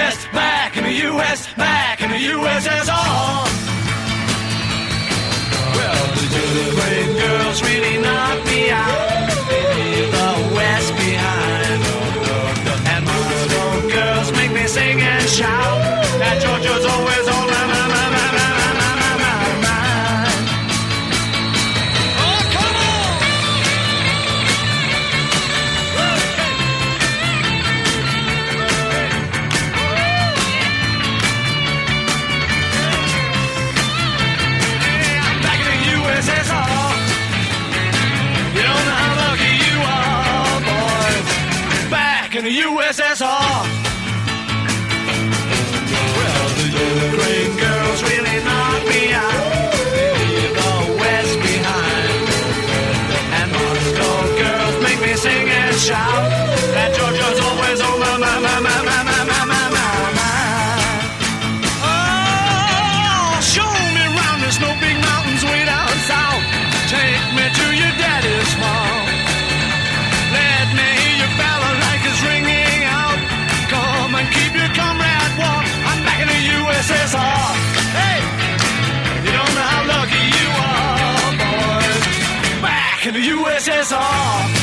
U.S., back in the U.S., back in the USSR. Well, the great girls really knock me out. They leave the West behind. And Moscow girls make me sing and shout. That Georgia's always on my mind. Oh, come on! Hey, I'm back in the USSR. You don't know how lucky you are, boys. Back in the USSR. Well, the Ukraine girls really knock me out. They leave the West behind. And Moscow girls make me sing and shout. That Georgia's always on my mind. Oh, show me round, there's no big mountains way down south. Take me to your daddy's farm. Let me hear your balalaikas ringing out. Come and keep your comrade warm. I'm back in the USSR. Hey, you don't know how lucky you are, boys. Back in the USSR.